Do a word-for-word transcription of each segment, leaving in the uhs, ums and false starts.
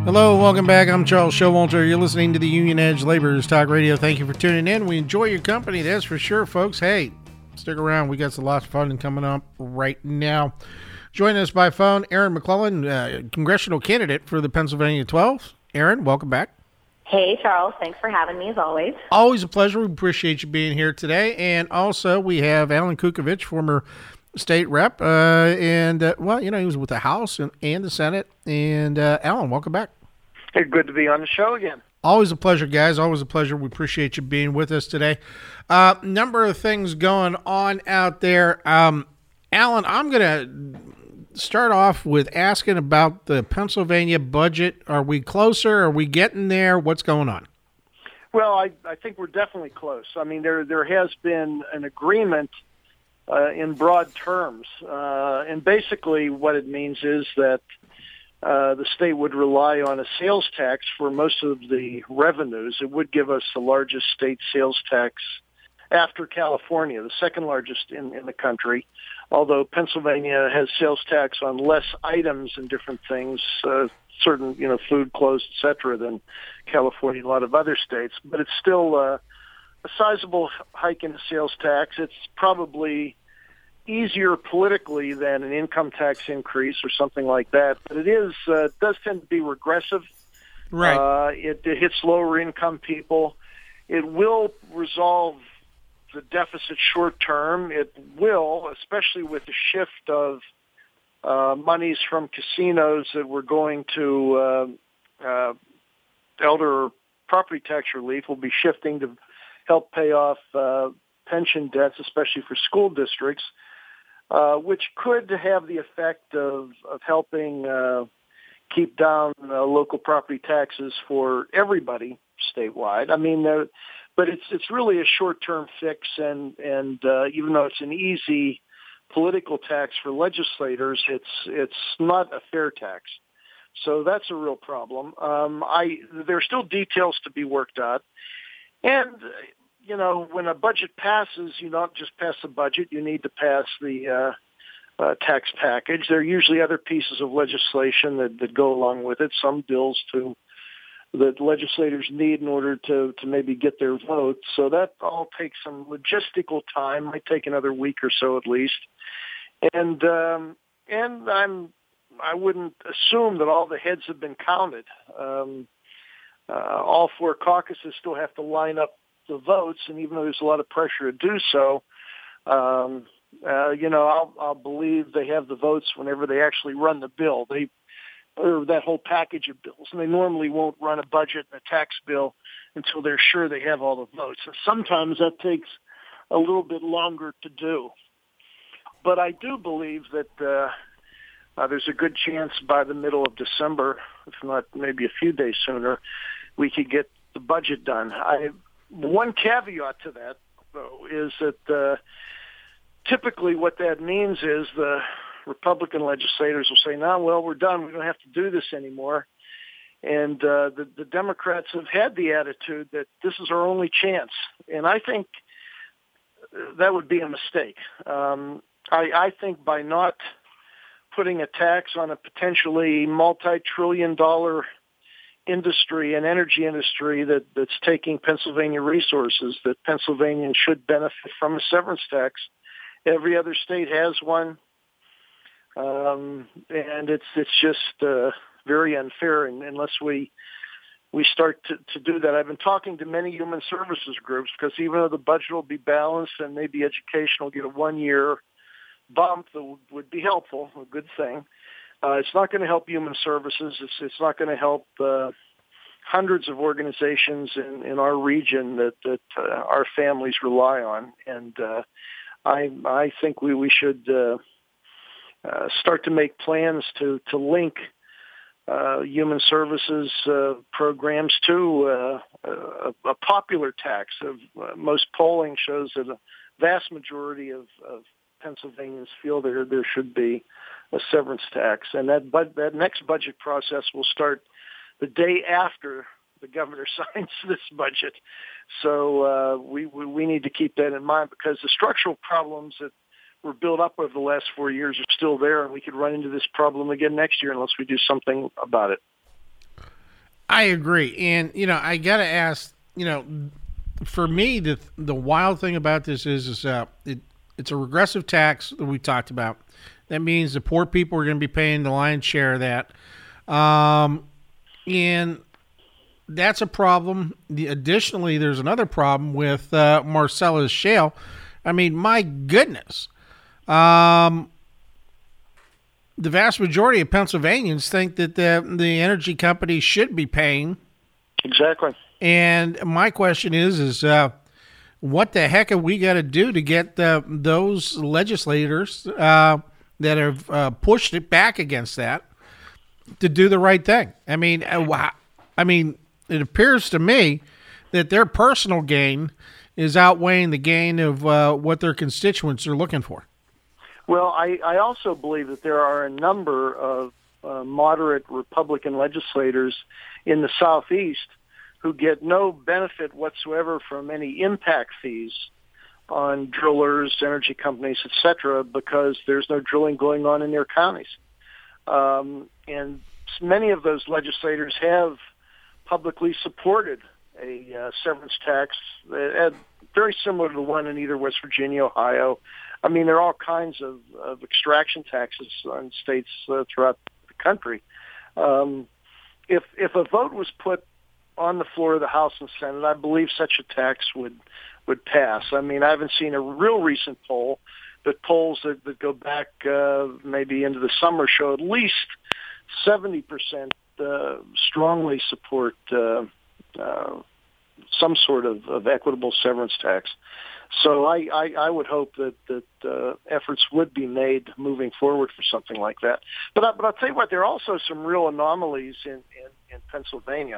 Hello, welcome back. I'm Charles Showalter. You're listening to the Union Edge Laborers Talk Radio. Thank you for tuning in. We enjoy your company, that's for sure, folks. Hey, stick around. We got some lots of fun coming up right now. Joining us by phone, Erin McClellan, uh, congressional candidate for the Pennsylvania twelve. Erin, welcome back. Hey, Charles. Thanks for having me, as always. Always a pleasure. We appreciate you being here today. And also, we have Alan Kukovich, former state rep, uh, and, uh, well, you know, he was with the House and, and the Senate. And, uh, Alan, welcome back. Hey, good to be on the show again. Always a pleasure, guys. Always a pleasure. We appreciate you being with us today. Uh, number of things going on out there. Um, Alan, I'm going to start off with asking about the Pennsylvania budget. Are we closer? Are we getting there? What's going on? Well, I, I think we're definitely close. I mean, there there has been an agreement uh, in broad terms. Uh, and basically what it means is that uh, the state would rely on a sales tax for most of the revenues. It would give us the largest state sales tax after California, the second largest in, in the country, although Pennsylvania has sales tax on less items and different things, uh, certain, you know, food, clothes, et cetera, than California and a lot of other states. But it's still uh, a sizable hike in the sales tax. It's probably easier politically than an income tax increase or something like that. But it is uh, does tend to be regressive. Right. Uh, it, it hits lower income people. It will resolve the deficit short term. It will, especially with the shift of uh, monies from casinos that were going to uh, uh, elder property tax relief, will be shifting to help pay off uh, pension debts, especially for school districts, uh, which could have the effect of, of helping uh, keep down uh, local property taxes for everybody statewide. I mean, there. But it's it's really a short-term fix, and and uh, even though it's an easy political tax for legislators, it's it's not a fair tax. So that's a real problem. Um, I there are still details to be worked out, and you know when a budget passes, you don't just pass the budget; you need to pass the uh, uh, tax package. There are usually other pieces of legislation that, that go along with it. Some bills to that legislators need in order to, to maybe get their vote. So that all takes some logistical time, might take another week or so at least. And um, and I'm I wouldn't assume that all the heads have been counted. Um, uh, all four caucuses still have to line up the votes, and even though there's a lot of pressure to do so, um, uh, you know, I'll, I'll believe they have the votes whenever they actually run the bill. They or that whole package of bills. And they normally won't run a budget and a tax bill until they're sure they have all the votes. And sometimes that takes a little bit longer to do. But I do believe that uh, uh, there's a good chance by the middle of December, if not maybe a few days sooner, we could get the budget done. I, one caveat to that, though, is that uh, typically what that means is the Republican legislators will say, "No, well, we're done. We don't have to do this anymore." And uh, the, the Democrats have had the attitude that this is our only chance. And I think that would be a mistake. Um, I, I think by not putting a tax on a potentially multi-trillion dollar industry and energy industry that, that's taking Pennsylvania resources, that Pennsylvanians should benefit from a severance tax. Every other state has one. Um, and it's it's just uh, very unfair and, unless we we start to, to do that. I've been talking to many human services groups because even though the budget will be balanced and maybe education will get a one-year bump that would, would be helpful, a good thing, uh, it's not going to help human services. It's it's not going to help uh, hundreds of organizations in, in our region that, that uh, our families rely on. And uh, I I think we, we should... Uh, Uh, start to make plans to to link uh, human services uh, programs to uh, a, a popular tax. Of uh, most polling shows that a vast majority of, of Pennsylvanians feel there there should be a severance tax, and that but that next budget process will start the day after the governor signs this budget. So uh, we, we we need to keep that in mind because the structural problems that were built up over the last four years are still there, and we could run into this problem again next year unless we do something about it. I agree. And, you know, I got to ask, you know, for me, the the wild thing about this is, is uh, it, it's a regressive tax that we talked about. That means the poor people are going to be paying the lion's share of that. Um, and that's a problem. The, additionally, there's another problem with uh, Marcellus Shale. I mean, my goodness. Um, the vast majority of Pennsylvanians think that the, the energy companies should be paying. Exactly. And my question is, is uh, what the heck have we got to do to get uh, those legislators uh, that have uh, pushed it back against that to do the right thing? I mean, uh, I mean, it appears to me that their personal gain is outweighing the gain of uh, what their constituents are looking for. Well, I, I also believe that there are a number of uh, moderate Republican legislators in the Southeast who get no benefit whatsoever from any impact fees on drillers, energy companies, et cetera, because there's no drilling going on in their counties. Um, and many of those legislators have publicly supported a uh, severance tax uh, very similar to the one in either West Virginia, Ohio. I mean, there are all kinds of, of extraction taxes on states uh, throughout the country. Um, if if a vote was put on the floor of the House and Senate, I believe such a tax would would pass. I mean, I haven't seen a real recent poll, but polls that, that go back uh, maybe into the summer show at least seventy percent uh, strongly support uh, uh, some sort of, of equitable severance tax. So I, I, I would hope that, that uh, efforts would be made moving forward for something like that. But, I, but I'll tell you what, there are also some real anomalies in, in, in Pennsylvania.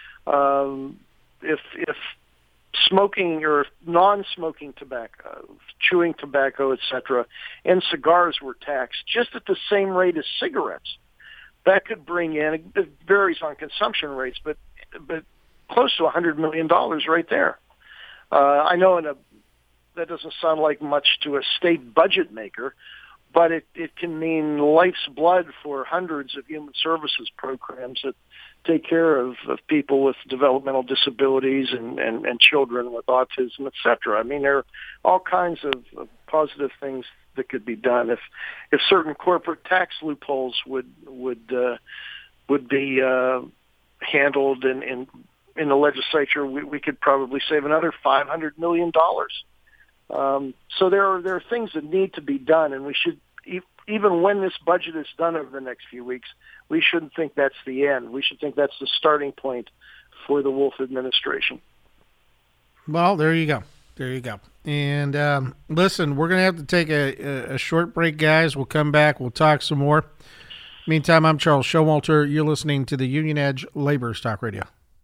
Um, if, if smoking or non-smoking tobacco, chewing tobacco, et cetera, and cigars were taxed just at the same rate as cigarettes, that could bring in, it varies on consumption rates, but but close to one hundred million dollars right there. Uh, I know in a that doesn't sound like much to a state budget maker, but it, it can mean life's blood for hundreds of human services programs that take care of, of people with developmental disabilities and, and, and children with autism, et cetera. I mean, there are all kinds of, of positive things that could be done if if certain corporate tax loopholes would would uh, would be uh, handled in, in in the legislature. We, we could probably save another five hundred million dollars. Um, so there are there are things that need to be done, and we should, even when this budget is done over the next few weeks, we shouldn't think that's the end. We should think that's the starting point for the Wolf administration. Well, there you go. There you go. And um, listen, we're going to have to take a, a short break, guys. We'll come back. We'll talk some more. Meantime, I'm Charles Showalter. You're listening to the Union Edge Laborers Talk Radio.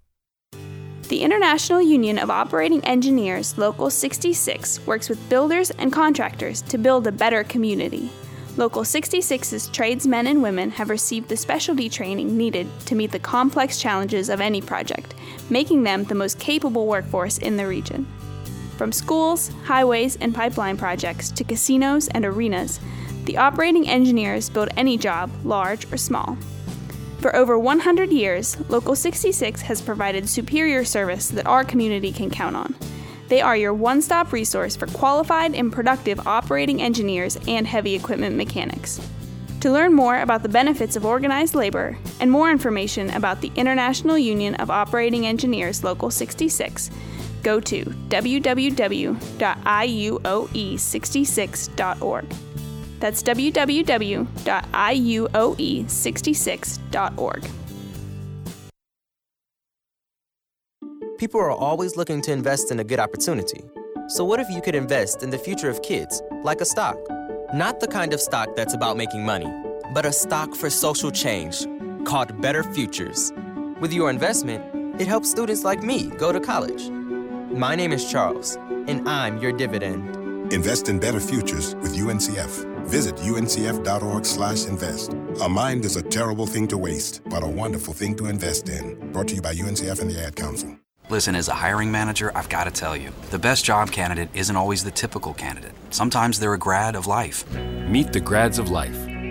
The International Union of Operating Engineers, Local sixty-six, works with builders and contractors to build a better community. Local sixty-six's tradesmen and women have received the specialty training needed to meet the complex challenges of any project, making them the most capable workforce in the region. From schools, highways, and pipeline projects to casinos and arenas, the operating engineers build any job, large or small. For over one hundred years, Local sixty-six has provided superior service that our community can count on. They are your one-stop resource for qualified and productive operating engineers and heavy equipment mechanics. To learn more about the benefits of organized labor and more information about the International Union of Operating Engineers Local sixty-six, go to w w w dot i u o e sixty-six dot org. That's w w w dot i u o e sixty-six dot org. People are always looking to invest in a good opportunity. So what if you could invest in the future of kids, like a stock? Not the kind of stock that's about making money, but a stock for social change, called Better Futures. With your investment, it helps students like me go to college. My name is Charles, and I'm your dividend. Invest in better futures with U N C F. Visit u n c f dot org slash invest. A mind is a terrible thing to waste, but a wonderful thing to invest in. Brought to you by U N C F and the Ad Council. Listen, as a hiring manager, I've got to tell you, the best job candidate isn't always the typical candidate. Sometimes they're a grad of life. Meet the grads of life.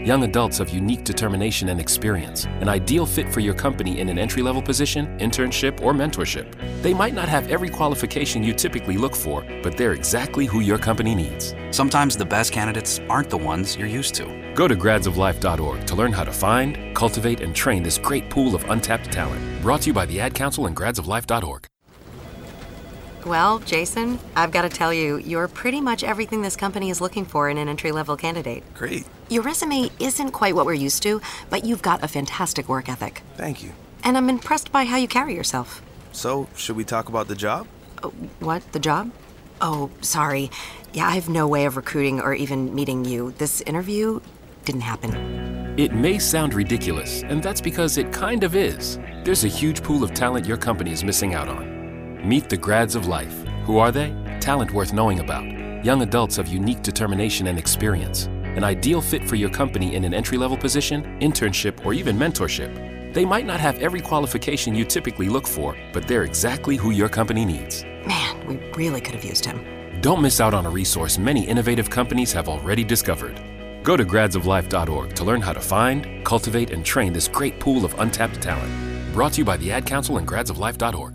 Young adults of unique determination and experience, an ideal fit for your company in an entry-level position, internship, or mentorship. They might not have every qualification you typically look for, but they're exactly who your company needs. Sometimes the best candidates aren't the ones you're used to. Go to grads of life dot org to learn how to find, cultivate, and train this great pool of untapped talent. Brought to you by the Ad Council and grads of life dot org. Well, Jason, I've got to tell you, you're pretty much everything this company is looking for in an entry-level candidate. Great. Your resume isn't quite what we're used to, but you've got a fantastic work ethic. Thank you. And I'm impressed by how you carry yourself. So, should we talk about the job? Uh, what? The job? Oh, sorry. Yeah, I have no way of recruiting or even meeting you. This interview didn't happen. It may sound ridiculous, and that's because it kind of is. There's a huge pool of talent your company is missing out on. Meet the grads of life. Who are they? Talent worth knowing about. Young adults of unique determination and experience. An ideal fit for your company in an entry-level position, internship, or even mentorship. They might not have every qualification you typically look for, but they're exactly who your company needs. Man, we really could have used him. Don't miss out on a resource many innovative companies have already discovered. Go to grads of life dot org to learn how to find, cultivate, and train this great pool of untapped talent. Brought to you by the Ad Council and grads of life dot org.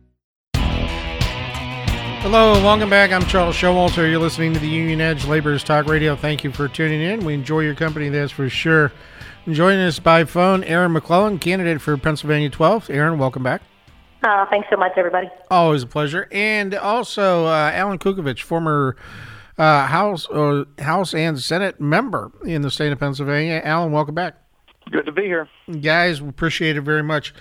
Hello, welcome back. I'm Charles Showalter. You're listening to the Union Edge Laborers Talk Radio. Thank you for tuning in. We enjoy your company, that's for sure. Joining us by phone, Erin McClellan, candidate for Pennsylvania twelfth. Erin, welcome back. Uh, thanks so much, everybody. Always a pleasure. And also, uh, Alan Kukovich, former uh, House or House and Senate member in the state of Pennsylvania. Alan, welcome back. Good to be here. Guys, we appreciate it very much.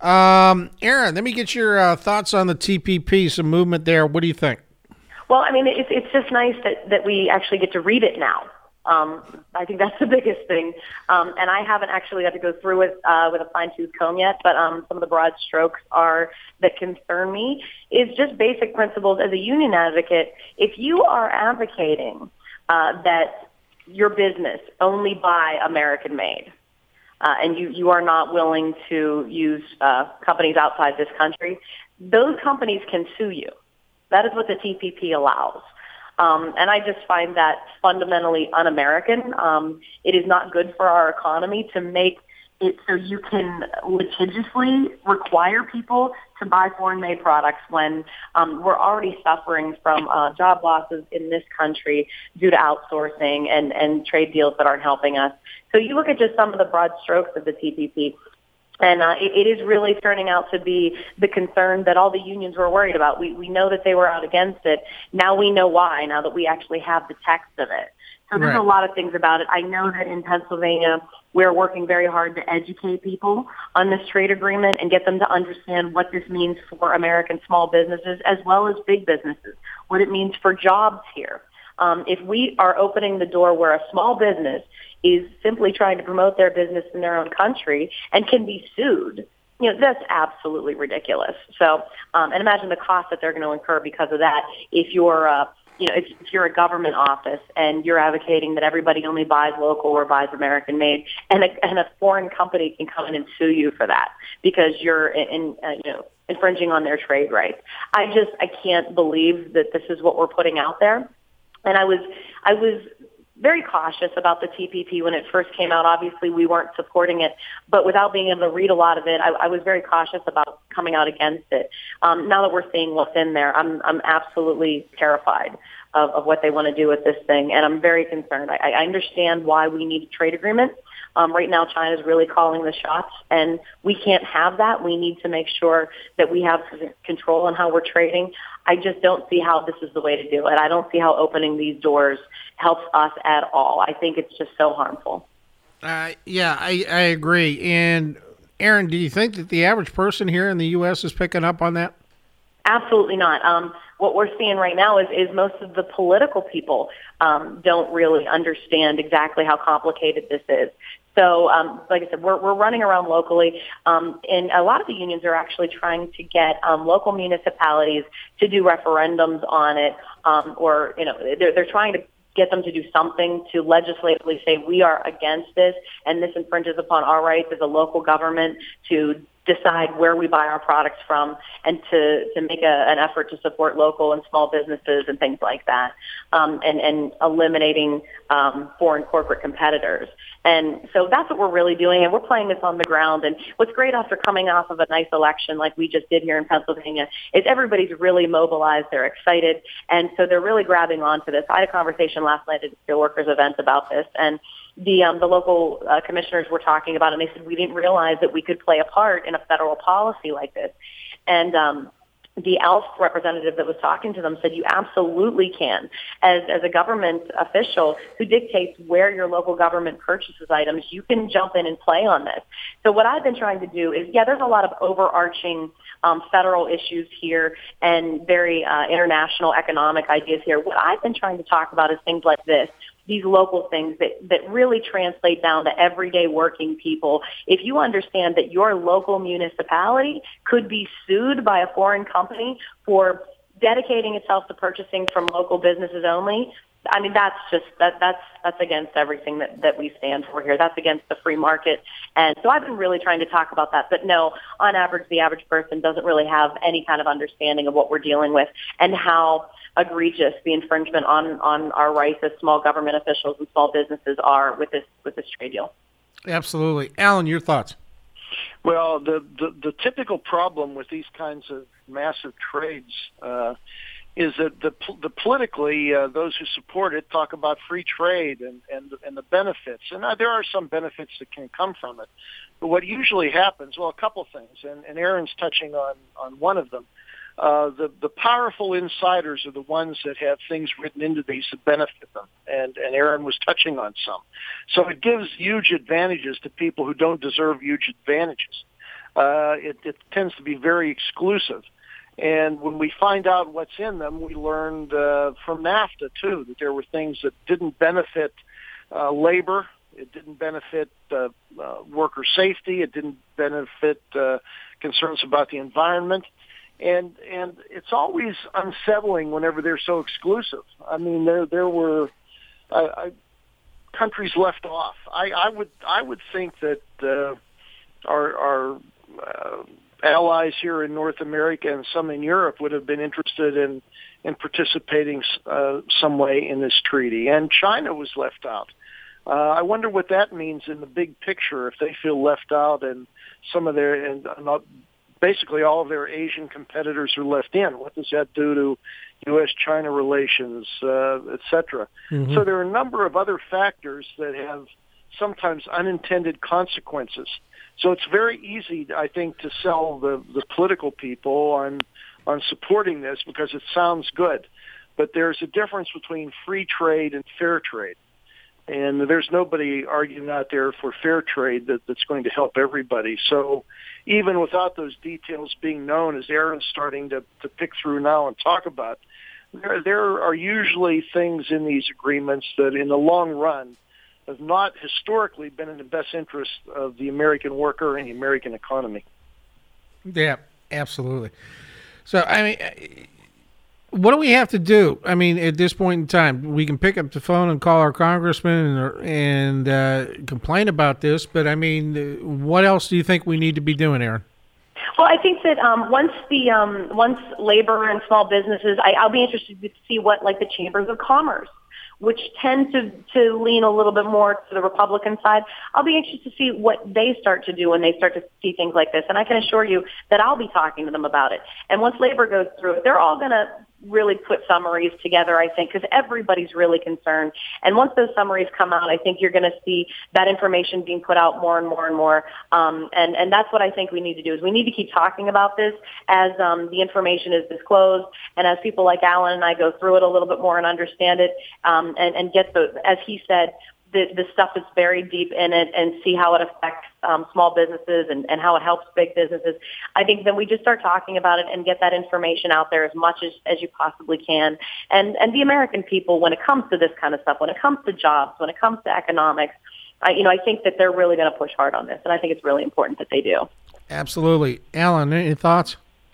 Um, Erin, let me get your uh, thoughts on the T P P, some movement there. What do you think? Well, I mean, it's it's just nice that, that we actually get to read it now. Um, I think that's the biggest thing. Um, and I haven't actually got to go through it uh, with a fine-tooth comb yet, but um, some of the broad strokes are that concern me is just basic principles as a union advocate. If you are advocating uh, that your business only buy American-made, Uh, and you, you are not willing to use uh, companies outside this country, those companies can sue you. That is what the T P P allows. Um, and I just find that fundamentally un-American. Um, it is not good for our economy to make it so you can litigiously require people to buy foreign-made products when um, we're already suffering from uh, job losses in this country due to outsourcing and, and trade deals that aren't helping us. So you look at just some of the broad strokes of the T P P, and uh, it, it is really turning out to be the concern that all the unions were worried about. We, we know that they were out against it. Now we know why, now that we actually have the text of it. So there's Right. a lot of things about it. I know that in Pennsylvania, we're working very hard to educate people on this trade agreement and get them to understand what this means for American small businesses as well as big businesses, what it means for jobs here. Um, if we are opening the door where a small business is simply trying to promote their business in their own country and can be sued, you know, that's absolutely ridiculous. So, um, and imagine the cost that they're going to incur because of that. If you're, uh, you know, if, if you're a government office and you're advocating that everybody only buys local or buys American made, and a, and a foreign company can come in and sue you for that because you're in, in uh, you know, infringing on their trade rights. I just, I can't believe that this is what we're putting out there. And I was, I was very cautious about the T P P when it first came out. Obviously, we weren't supporting it, but without being able to read a lot of it, I, I was very cautious about coming out against it. Um, now that we're seeing what's in there, I'm, I'm absolutely terrified of, of what they want to do with this thing, and I'm very concerned. I, I understand why we need a trade agreement. Um, right now, China is really calling the shots, and we can't have that. We need to make sure that we have control on how we're trading. I just don't see how this is the way to do it. I don't see how opening these doors helps us at all. I think it's just so harmful. Uh, yeah, I, I agree. And, Erin, do you think that the average person here in the U S is picking up on that? Absolutely not. Um, what we're seeing right now is, is most of the political people um, don't really understand exactly how complicated this is. So, um, like I said, we're, we're running around locally, um, and a lot of the unions are actually trying to get um, local municipalities to do referendums on it, um, or, you know, they're, they're trying to get them to do something to legislatively say we are against this, and this infringes upon our rights as a local government to decide where we buy our products from and to, to make a, an effort to support local and small businesses and things like that, um, and, and eliminating um, foreign corporate competitors. And so that's what we're really doing, and we're playing this on the ground. And what's great after coming off of a nice election like we just did here in Pennsylvania is everybody's really mobilized. They're excited, and so they're really grabbing onto this. I had a conversation last night at a Steelworkers event about this, and the um, the local uh, commissioners were talking about it, and they said, we didn't realize that we could play a part in a federal policy like this. And um, the A L F representative that was talking to them said, you absolutely can. As, as a government official who dictates where your local government purchases items, you can jump in and play on this. So what I've been trying to do is, yeah, there's a lot of overarching um, federal issues here and very uh, international economic ideas here. What I've been trying to talk about is things like this. These local things that, that really translate down to everyday working people. If you understand that your local municipality could be sued by a foreign company for dedicating itself to purchasing from local businesses only, I mean, that's just, that, that's, that's against everything that, that we stand for here. That's against the free market. And so I've been really trying to talk about that. But no, on average, the average person doesn't really have any kind of understanding of what we're dealing with and how egregious the infringement on, on our rights as small government officials and small businesses are with this, with this trade deal. Absolutely. Alan, your thoughts? Well, the, the, the typical problem with these kinds of massive trades uh, is that the, the politically, uh, those who support it talk about free trade and, and, and the benefits. And uh, there are some benefits that can come from it. But what usually happens, well, a couple things, and, and Aaron's touching on, on one of them. Uh, the, the powerful insiders are the ones that have things written into these that benefit them, and, and Aaron was touching on some. So it gives huge advantages to people who don't deserve huge advantages. Uh, it, it tends to be very exclusive. And when we find out what's in them, we learned uh, from NAFTA, too, that there were things that didn't benefit uh, labor. It didn't benefit uh, uh, worker safety. It didn't benefit uh, concerns about the environment. And and it's always unsettling whenever they're so exclusive. I mean, there there were uh, I, countries left off. I, I would I would think that uh, our our uh, allies here in North America and some in Europe would have been interested in in participating uh, some way in this treaty. And China was left out. Uh, I wonder what that means in the big picture if they feel left out and some of their and not. Basically, all of their Asian competitors are left in. What does that do to U S China relations, uh, et cetera? Mm-hmm. So there are a number of other factors that have sometimes unintended consequences. So it's very easy, I think, to sell the, the political people on on supporting this because it sounds good. But there's a difference between free trade and fair trade. And there's nobody arguing out there for fair trade that, that's going to help everybody. So even without those details being known, as Aaron's starting to, to pick through now and talk about, there, there are usually things in these agreements that in the long run have not historically been in the best interest of the American worker and the American economy. Yeah, absolutely. So, I mean, what do we have to do? I mean, at this point in time, we can pick up the phone and call our congressman and, and uh, complain about this. But I mean, what else do you think we need to be doing, Aaron? Well, I think that um, once the um, once labor and small businesses, I, I'll be interested to see what like the chambers of commerce, which tend to, to lean a little bit more to the Republican side. I'll be anxious to see what they start to do when they start to see things like this. And I can assure you that I'll be talking to them about it. And once labor goes through it, they're all going to really put summaries together, I think, because everybody's really concerned. And once those summaries come out, I think you're going to see that information being put out more and more and more. Um, and, and that's what I think we need to do is we need to keep talking about this as um, the information is disclosed and as people like Alan and I go through it a little bit more and understand it um, and, and get the, as he said, the, the stuff that's buried deep in it and see how it affects um, small businesses and, and how it helps big businesses. I think then we just start talking about it and get that information out there as much as, as you possibly can. And, and the American people, when it comes to this kind of stuff, when it comes to jobs, when it comes to economics, I, you know, I think that they're really going to push hard on this. And I think it's really important that they do. Absolutely. Alan, any thoughts?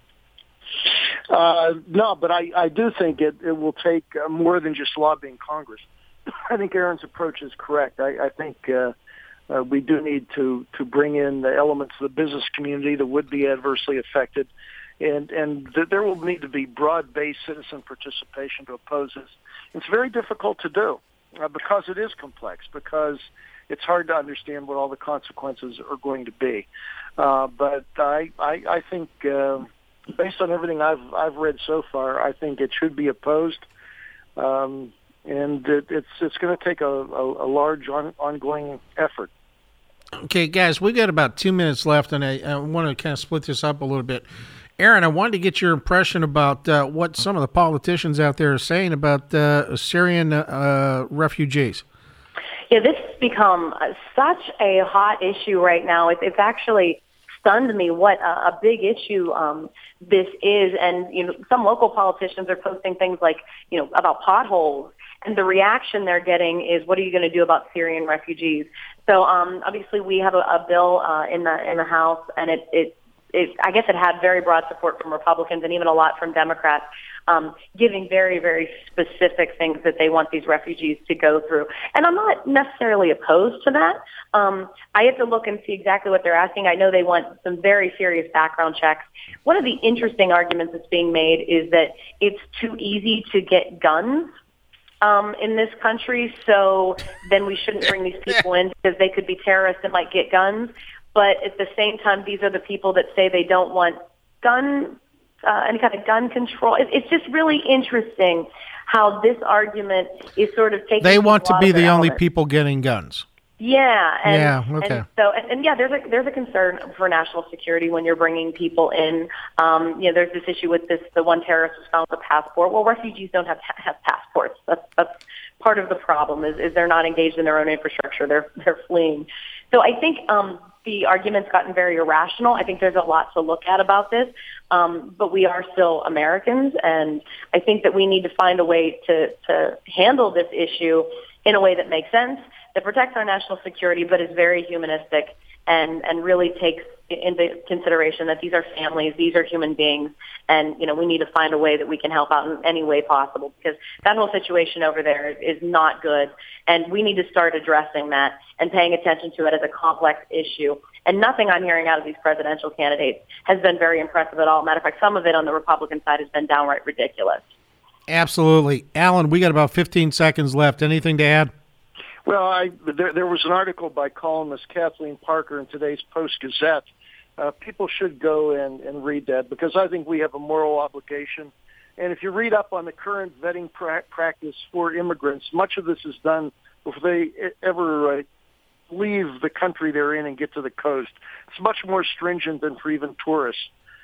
Uh, no, but I, I do think it, it will take uh, more than just lobbying Congress. I think Aaron's approach is correct. I, I think uh, Uh, we do need to, to bring in the elements of the business community that would be adversely affected. And, and th- there will need to be broad-based citizen participation to oppose this. It's very difficult to do uh, because it is complex, because it's hard to understand what all the consequences are going to be. Uh, but I, I, I think, uh, based on everything I've, I've read so far, I think it should be opposed. Um, and it, it's, it's going to take a, a, a large on, ongoing effort. Okay, guys, we got about two minutes left, and I, I want to kind of split this up a little bit. Aaron, I wanted to get your impression about uh, what some of the politicians out there are saying about uh, Syrian uh, refugees. Yeah, this has become uh, such a hot issue right now. It, it's actually stunned me what a, a big issue um, this is. And, you know, some local politicians are posting things like, you know, about potholes. And the reaction they're getting is, what are you going to do about Syrian refugees? So um, obviously we have a, a bill uh, in the in the House, and it, it, it I guess it had very broad support from Republicans and even a lot from Democrats, um, giving very, very specific things that they want these refugees to go through. And I'm not necessarily opposed to that. Um, I have to look and see exactly what they're asking. I know they want some very serious background checks. One of the interesting arguments that's being made is that it's too easy to get guns Um, in this country, so then we shouldn't bring these people in because they could be terrorists and might get guns. But at the same time, these are the people that say they don't want gun, uh, any kind of gun control. It, it's just really interesting how this argument is sort of taking. They want to be the only elements. people getting guns. Yeah, and, yeah, okay. and so and, and yeah, there's a there's a concern for national security when you're bringing people in. Um, you know, there's this issue with this. The one terrorist was found with a passport. Well, refugees don't have have passports. That's that's part of the problem. Is is they're not engaged in their own infrastructure. They're they're fleeing. So I think um, the argument's gotten very irrational. I think there's a lot to look at about this. Um, but we are still Americans, and I think that we need to find a way to to handle this issue in a way that makes sense, that protects our national security, but is very humanistic and, and really takes into consideration that these are families, these are human beings, and, you know, we need to find a way that we can help out in any way possible, because that whole situation over there is not good, and we need to start addressing that and paying attention to it as a complex issue. And nothing I'm hearing out of these presidential candidates has been very impressive at all. Matter of fact, some of it on the Republican side has been downright ridiculous. Absolutely. Alan, we got about fifteen seconds left. Anything to add? Well, I, there, there was an article by columnist Kathleen Parker in today's Post-Gazette. Uh, people should go and, and read that, because I think we have a moral obligation. And if you read up on the current vetting pra- practice for immigrants, much of this is done before they ever uh, leave the country they're in and get to the coast. It's much more stringent than for even tourists.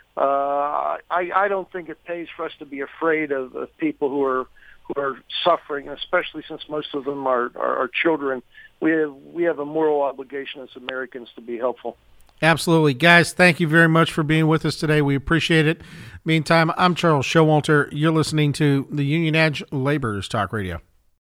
Uh, I, I don't think it pays for us to be afraid of, of people who are who are suffering, especially since most of them are, are, are children. We have we have a moral obligation as Americans to be helpful. Absolutely. Guys, thank you very much for being with us today. We appreciate it. Meantime, I'm Charles Showalter. You're listening to the Union Edge Laborers Talk Radio.